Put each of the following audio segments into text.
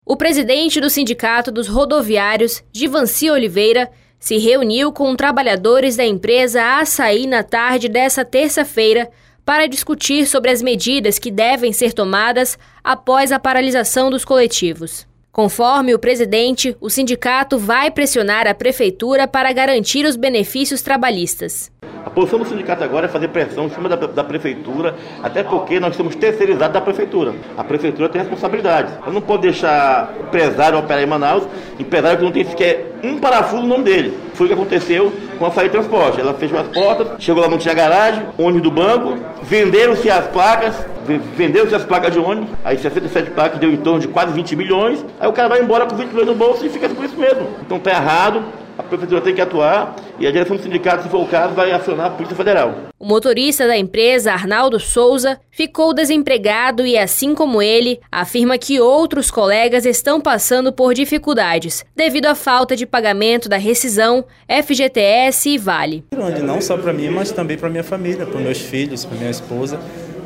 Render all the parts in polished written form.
O presidente do Sindicato dos Rodoviários, Givanci Oliveira, se reuniu com trabalhadores da empresa Açaí na tarde dessa terça-feira para discutir sobre as medidas que devem ser tomadas após a paralisação dos coletivos. Conforme o presidente, o sindicato vai pressionar a prefeitura para garantir os benefícios trabalhistas. A posição do sindicato agora é fazer pressão em cima da prefeitura, até porque nós somos terceirizados da prefeitura. A prefeitura tem responsabilidade. Ela não pode deixar o empresário operar em Manaus, empresário que não tem sequer um parafuso no nome dele. Foi o que aconteceu com a Açaí Transporte. Ela fechou as portas, chegou lá, não tinha garagem, ônibus do banco, venderam-se as placas de ônibus, aí 67 placas deu em torno de quase 20 milhões, aí o cara vai embora com 20 milhões no bolso e fica por isso mesmo. Então tá errado, a prefeitura tem que atuar e a direção do sindicato, se for o caso, vai acionar a Polícia Federal. O motorista da empresa, Arnaldo Souza, ficou desempregado e, assim como ele, afirma que outros colegas estão passando por dificuldades devido à falta de pagamento da rescisão, FGTS e Vale. Não só para mim, mas também para minha família, para meus filhos, para minha esposa.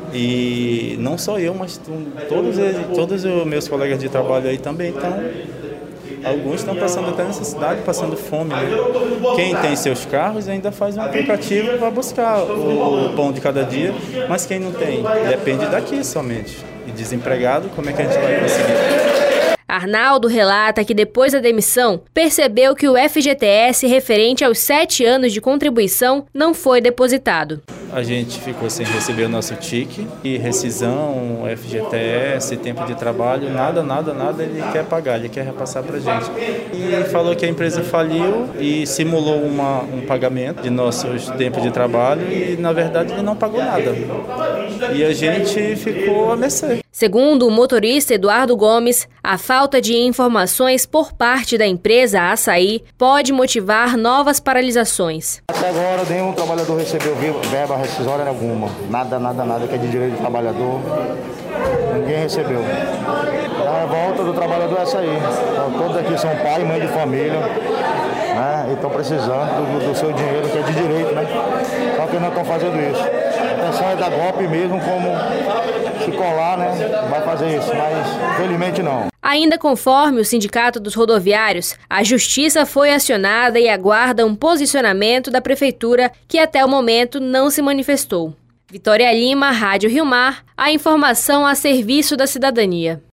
E não só eu, mas todos os meus colegas de trabalho aí também estão. Alguns estão passando até necessidade, passando fome, né? Quem tem seus carros ainda faz um aplicativo para buscar o pão de cada dia, mas quem não tem, depende daqui somente. E desempregado, como é que a gente vai conseguir? Arnaldo relata que depois da demissão, percebeu que o FGTS referente aos 7 anos de contribuição não foi depositado. A gente ficou sem receber o nosso tique e rescisão, FGTS, tempo de trabalho, nada ele quer pagar, ele quer repassar pra gente. E falou que a empresa faliu e simulou um pagamento de nossos tempos de trabalho e na verdade ele não pagou nada. E a gente ficou a mercê. Segundo o motorista Eduardo Gomes, a falta de informações por parte da empresa Açaí pode motivar novas paralisações. Até agora nenhum trabalhador recebeu verba rescisória alguma. Nada que é de direito do trabalhador. Ninguém recebeu. A revolta do trabalhador é essa aí. Então, todos aqui são pai e mãe de família, né? E estão precisando do seu dinheiro, que é de direito, né? Só que não estão fazendo isso. A intenção é dar golpe mesmo, como se colar, né? Vai fazer isso, mas infelizmente não. Ainda conforme o Sindicato dos Rodoviários, a Justiça foi acionada e aguarda um posicionamento da Prefeitura que até o momento não se manifestou. Vitória Lima, Rádio Rio Mar, a informação a serviço da cidadania.